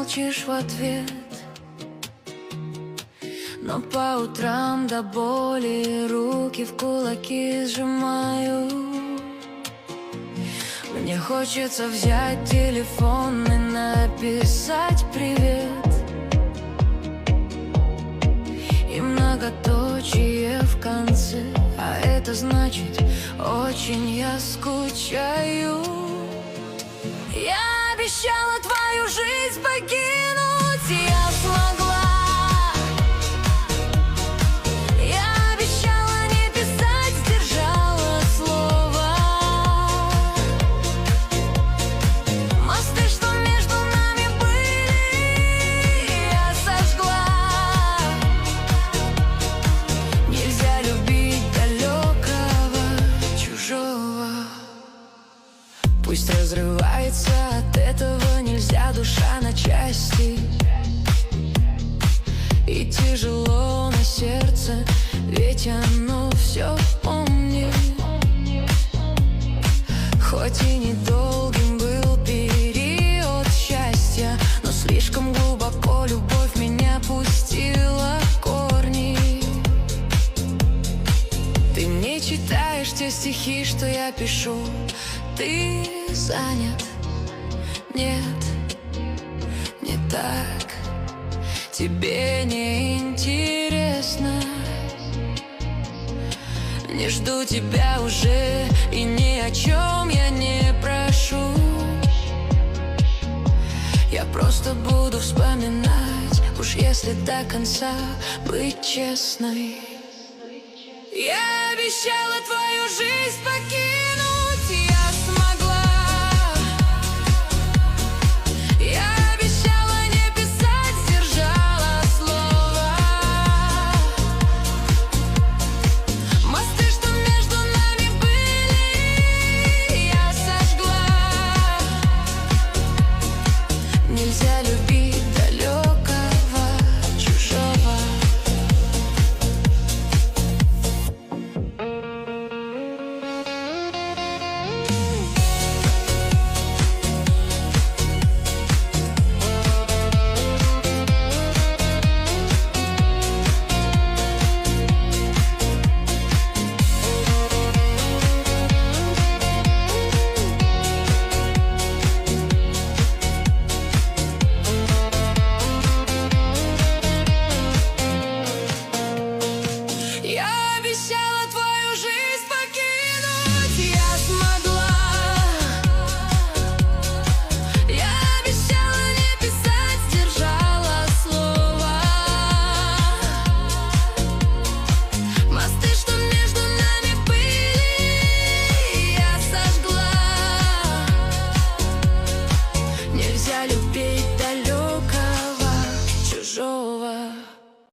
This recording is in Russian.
молчишь в ответ. Но по утрам до боли руки в кулаки сжимаю. Мне хочется взять телефон и написать привет. И многоточие в конце, а это значит, очень я скучаю. Я обещала твою жизнь покинуть, я смогла. Я обещала не писать, сдержала слово. Мосты, что между нами были, я сожгла. Нельзя любить далекого, чужого. Пусть разрывается от этого, нельзя душа на части. И тяжело на сердце, ведь оно все помнит. Хоть и недолгим был период счастья, но слишком глубоко любовь меня пустила корни. Ты мне читаешь те стихи, что я пишу. Ты занят? Нет, не так. Тебе не интересно. Не жду тебя уже, и ни о чем я не прошу. Я просто буду вспоминать, уж если до конца быть честной. Я обещала твою жизнь покинуть.